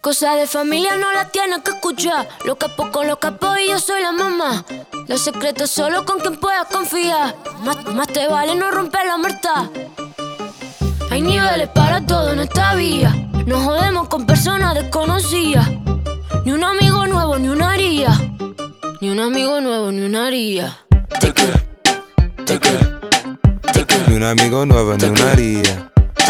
Cosa de familia no la tienes que escuchar. Los capos con los capos y yo soy la mamá. Los secretos solo con quien puedas confiar. Más te vale no romper la muerta. Hay niveles para todo en esta vía. No jodemos con personas desconocidas. Ni un amigo nuevo, ni una haría. Ni un amigo nuevo, ni una haría. Ni un amigo nuevo, ni una haría.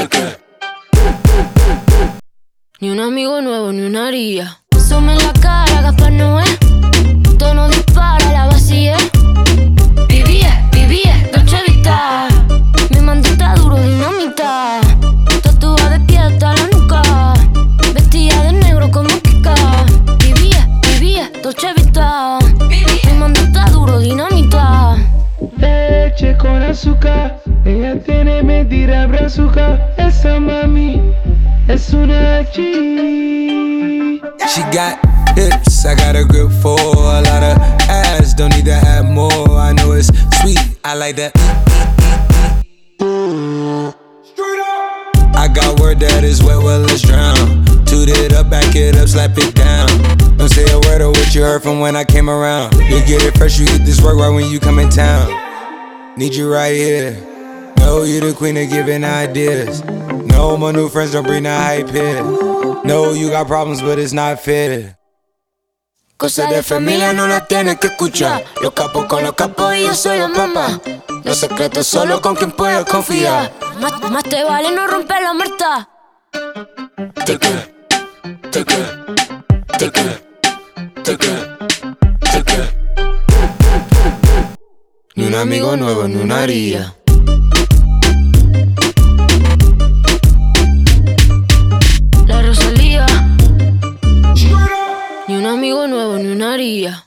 Ni un amigo nuevo, ni una haría. Zoom en la cara, Gaspar Noé. Tono dispara, la vacía. Vivía, Dolce Vita. Mi mandita duro, dinamita. Tatuada de pie hasta la nuca. Vestida de negro como Kika. Vivía, Dolce Vita. Mi mandita duro, dinamita. Leche con azúcar, ella tiene medida brazuca. Esa mami es una G. She got hips, I got a grip for a lot of ass, don't need to have more. I know it's sweet, I like that. I got word that is wet, well let's drown. Toot it up, back it up, slap it down. Don't say a word of what you heard from when I came around. You get it fresh, you get this work right when you come in town. Need you right here. Know you the queen of giving ideas. No, my new friends don't bring the hype here. No, you got problems, but it's not fair. Cosa de familia no la tienes que escuchar. Los capos con los capos y yo soy la mamá. Los secretos solo con quien puedas confiar. Más te vale no romper la muerta. Ni un amigo nuevo, ni una haría. La Rosalía. Ni un amigo nuevo, ni una haría.